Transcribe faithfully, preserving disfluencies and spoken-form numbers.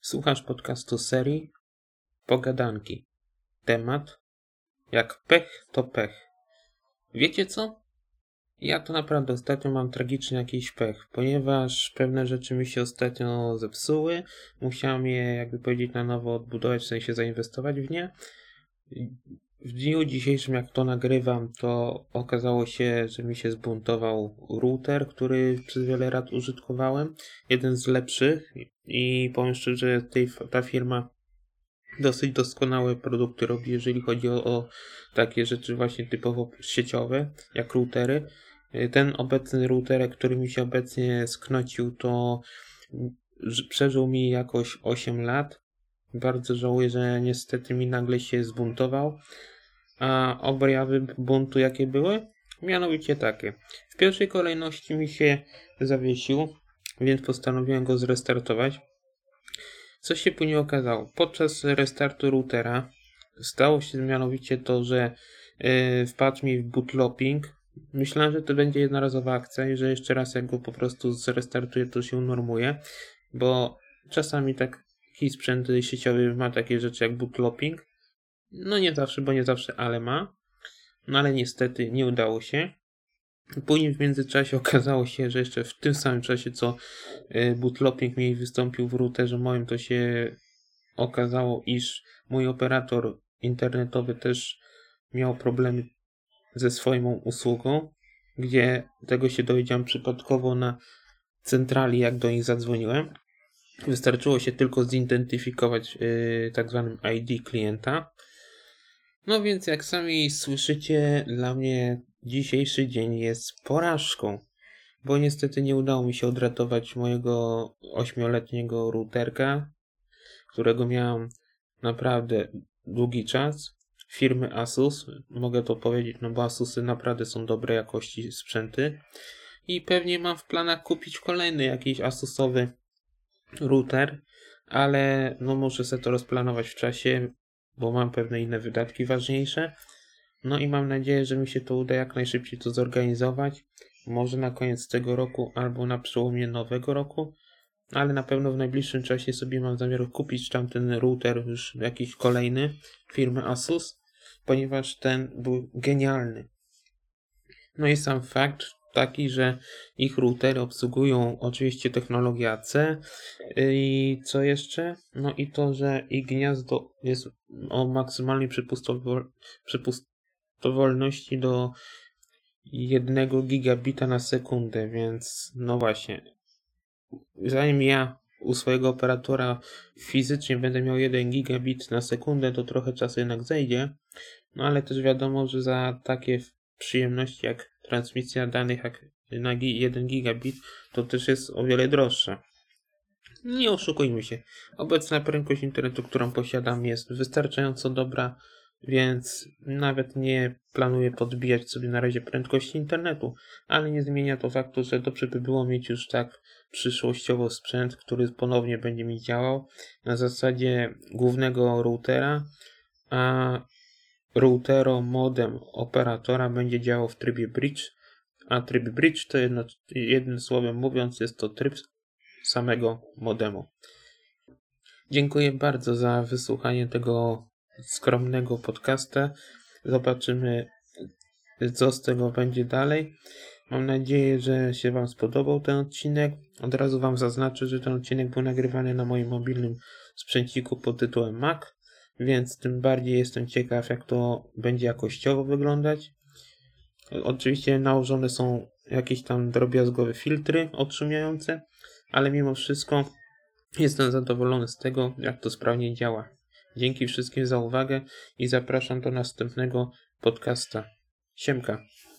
Słuchasz podcastu serii Pogadanki. Temat: jak pech to pech. Wiecie co? Ja to naprawdę ostatnio mam tragiczny jakiś pech, ponieważ pewne rzeczy mi się ostatnio zepsuły. Musiałem je, jakby powiedzieć, na nowo odbudować, w sensie zainwestować w nie. W dniu dzisiejszym, jak to nagrywam, to okazało się, że mi się zbuntował router, który przez wiele lat użytkowałem. Jeden z lepszych i powiem szczerze, że tej, ta firma dosyć doskonałe produkty robi, jeżeli chodzi o, o takie rzeczy właśnie typowo sieciowe, jak routery. Ten obecny router, który mi się obecnie sknocił, to przeżył mi jakoś osiem lat. Bardzo żałuję, że niestety mi nagle się zbuntował. A objawy buntu jakie były? Mianowicie takie. W pierwszej kolejności mi się zawiesił, więc postanowiłem go zrestartować. Co się później okazało? Podczas restartu routera stało się mianowicie to, że yy, wpadł mi w bootlooping. Myślałem, że to będzie jednorazowa akcja i że jeszcze raz jak go po prostu zrestartuję, to się unormuje, bo czasami taki sprzęt sieciowy ma takie rzeczy jak bootlooping. No nie zawsze, bo nie zawsze, ale ma. No ale niestety nie udało się. Później w międzyczasie okazało się, że jeszcze w tym samym czasie, co bootlooping mi wystąpił w routerze moim, to się okazało, iż mój operator internetowy też miał problemy ze swoją usługą, gdzie tego się dowiedziałem przypadkowo na centrali, jak do nich zadzwoniłem. Wystarczyło się tylko zidentyfikować yy, tak zwanym I D klienta. No więc jak sami słyszycie, dla mnie dzisiejszy dzień jest porażką, bo niestety nie udało mi się odratować mojego ośmioletniego routerka, którego miałem naprawdę długi czas, firmy Asus. Mogę to powiedzieć, no bo Asusy naprawdę są dobrej jakości sprzęty i pewnie mam w planach kupić kolejny jakiś Asusowy router, ale no muszę sobie to rozplanować w czasie, bo mam pewne inne wydatki ważniejsze. No i mam nadzieję, że mi się to uda jak najszybciej to zorganizować. Może na koniec tego roku albo na przełomie nowego roku, ale na pewno w najbliższym czasie sobie mam zamiar kupić tamten router już jakiś kolejny firmy Asus, ponieważ ten był genialny. No i sam fakt taki, że ich routery obsługują oczywiście technologię A C i co jeszcze? No i to, że ich gniazdo jest o maksymalnej przepustowolności do jednego gigabita na sekundę, więc no właśnie, zanim ja u swojego operatora fizycznie będę miał jeden gigabit na sekundę, to trochę czasu jednak zejdzie, no ale też wiadomo, że za takie przyjemności jak transmisja danych jak na jeden gigabit, to też jest o wiele droższe. Nie oszukujmy się, obecna prędkość internetu, którą posiadam, jest wystarczająco dobra, więc nawet nie planuję podbijać sobie na razie prędkości internetu, ale nie zmienia to faktu, że dobrze by było mieć już tak przyszłościowo sprzęt, który ponownie będzie mi działał na zasadzie głównego routera, a routero modem operatora będzie działał w trybie bridge, a tryb bridge to jedno, jednym słowem mówiąc jest to tryb samego modemu. Dziękuję bardzo za wysłuchanie tego skromnego podcasta. Zobaczymy, co z tego będzie dalej. Mam nadzieję, że się Wam spodobał ten odcinek. Od razu Wam zaznaczę, że ten odcinek był nagrywany na moim mobilnym sprzęciku pod tytułem Mac, więc tym bardziej jestem ciekaw, jak to będzie jakościowo wyglądać. Oczywiście nałożone są jakieś tam drobiazgowe filtry odszumiające, ale mimo wszystko jestem zadowolony z tego, jak to sprawnie działa. Dzięki wszystkim za uwagę i zapraszam do następnego podcasta. Siemka.